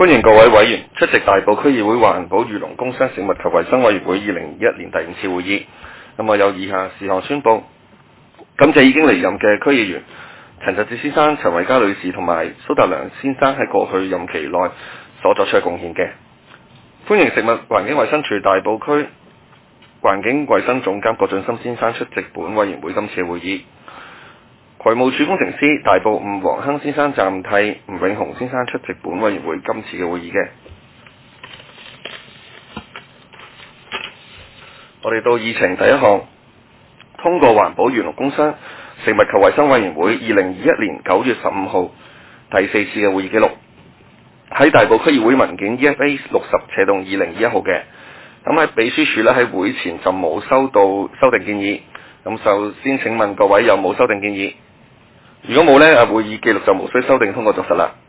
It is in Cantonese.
歡迎各位委員出席大埔區議會環保漁農工商食物及衛生委員會2021年第5次會議。有以下事項宣佈，感謝已經離任嘅區議員陳澤志先生、陳慧嘉女士同埋蘇達良先生喺過去任期內所作出嘅貢獻嘅。歡迎食物環境衛生署大埔區環境衛生總監郭俊森先生出席本委員會今次嘅會議。渠務署工程師大埔伍黃亨先生暫替吳永雄先生出席本委員會今次嘅會議嘅。我哋到議程第一項，通過環保漁農工商食物及衛生委員會2021年9月15號第4次嘅會議記錄，喺大埔區議會文件 EFA60/2021號嘅。喺秘書處喺會前就冇收到修訂建議，首先請問各位有冇修訂建議？如果冇呢，會議記錄就無需修訂通過作實啦。